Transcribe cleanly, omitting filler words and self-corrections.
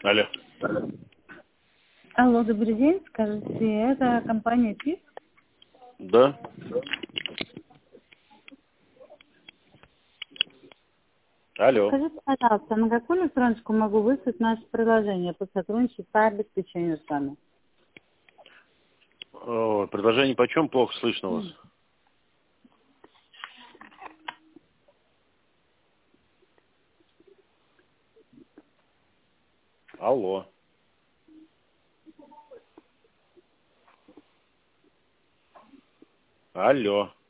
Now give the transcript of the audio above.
Алло. Алло, добрый день. Скажите, это компания ТИС? Да. Алло. Скажите, пожалуйста, на какую электроночку могу выслать наше приложение по сотрудничеству по обеспечению с вами? О, предложение почем? Плохо слышно вас. Алло. Алло.